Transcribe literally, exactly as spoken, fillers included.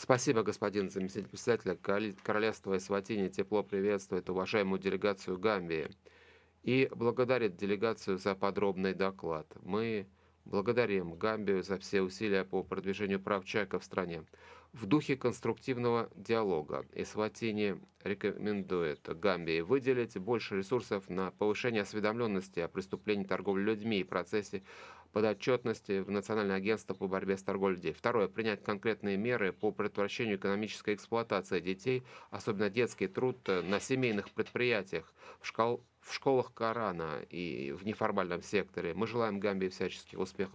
Спасибо, господин заместитель председателя. Коали- Королевство Эсватини тепло приветствует уважаемую делегацию Гамбии и благодарит делегацию за подробный доклад. Мы благодарим Гамбию за все усилия по продвижению прав человека в стране. В духе конструктивного диалога Эсватини рекомендует Гамбии выделить больше ресурсов на повышение осведомленности о преступлении торговли людьми и процессе подотчетности в Национальное агентство по борьбе с торговлей людей. Второе. Принять конкретные меры по предотвращению экономической эксплуатации детей, особенно детский труд э, на семейных предприятиях, в, школ- в школах Корана и в неформальном секторе. Мы желаем Гамбии всяческих успехов